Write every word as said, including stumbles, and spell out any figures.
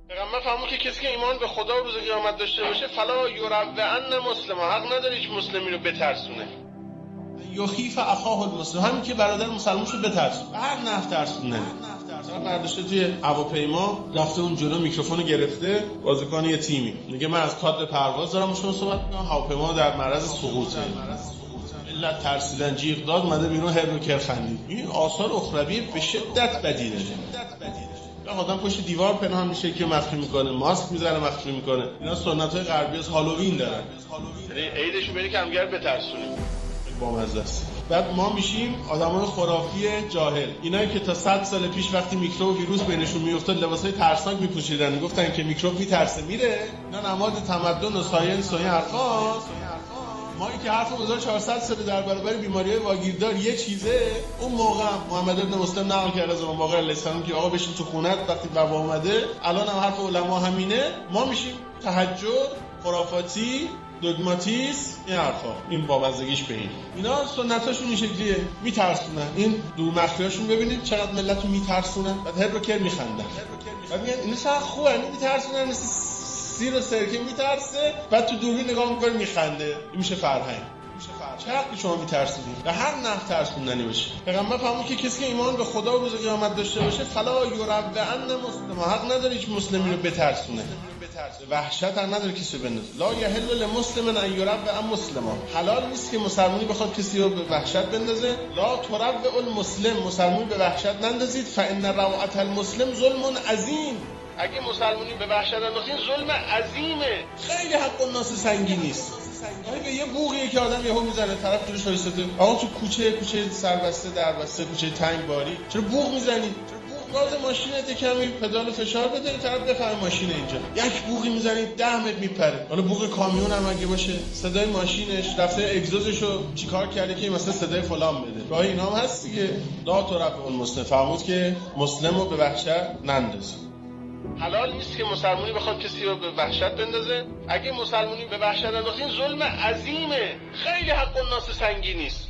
پیغمبر فرمود که کسی که ایمان به خدا و روز قیامت داشته باشه فلا یروعن مسلما، حق نداره هیچ مسلمی رو بترسونه. یخیف اخاه المسلم، همین که برادر مسلمانشو بترسونه، هر نحو ترسونه. مثلا برداشته توی هواپیما رفته اون جلو میکروفون گرفته، بازیکن یه تیمی میگه من از کادر پرواز دارم شما صحبت میکنم، هواپیما در معرض سقوطه. ملت ترسیدن، جیغ داد، اومده بیرون هر رو کر خندید. این آثار اخروی به شدت بدی داره. آدم پشت دیوار پنهان میشه که مخفی میکنه، ماسک میزنه مخفی میکنه. اینا سنت‌های غربی از هالووین دارن. یعنی عیدشو بریم که همگر بترسونیم. با مزه است. بعد ما میشیم آدمای خرافی جاهل. اینایی که تا صد سال پیش وقتی میکروب و ویروس بینشون میافتاد لباسای ترسناک میپوشیدن، میگفتن که میکروب میترسه میره. اینا نماد تمدن و ساینس و این حرفاست. ما این که حرف هزار و چهارصد سال در برابر بیماری‌های واگیردار یه چیزه. اون موقع محمد ابن مسلم نقل کرده از امام باقر علیه السلام که آقا بشین تو خونت وقتی وبا اومده. الان هم حرف علما همینه. ما میشیم تهجد، خرافاتی، دوگماتیسم، این حرفا. این بامزگیش به این. اینا سنتاشون این شکلیه، میترسونن. این دور مخفیاشون ببینید چقدر ملتو میترسونن. بعد هر رو کر میخندن. بعد میگن اینا چقدر خوبه، میترسونن مثل سیر و سرکه میترسه، بعد تو دوربین نگاه میکنه میخنده. این میشه فرهنگ. چقدر شما میترسیدید و هر نحو ترسوندنی باشه. پیغمبر فرمود که کسی که ایمان به خدا و روز قیامت داشته باشه فلا یروعن مسلما، حق نداره هیچ مسلمی رو بترسونه. وحشت هم نداره کسی رو بندازه. لا یحل لمسلم ان یروعن مسلما، حلال نیست که مسلمانی بخواد کسی رو به وحشت بندازه. لا تروع المسلم، مسلمانی به وحشت نندازید. فان روعة المسلم ظلم عظیم، اگه مسلمانی به وحشت انداختین ظلم عظیمه، خیلی حق الناس سنگینی است. آره به یه بوقیه که آدم یهو میزنه طرف جلوش وایساده، آقا تو کوچه کوچه سربسته دربسته کوچه تنگ باری چرا بوق میزنی؟ گاز ماشینت کمی پدال فشار بده طرف بفهمه ماشین اینجا. یک بوقی میزنید ده متر میپره. حالا بوق کامیون هم اگه باشه صدای ماشینش رفته اگزوزشو چیکار کرده که مثلا صدای فلان بده. راه اینا هم هست دیگه. لا تروع المسلم، فرمود که مسلمو به وحشت نندازید. حلال نیست که مسلمانی بخواد کسی رو به وحشت بندازه. اگه مسلمانی به وحشت انداختین ظلم عظیمه، خیلی حق الناس سنگینی است.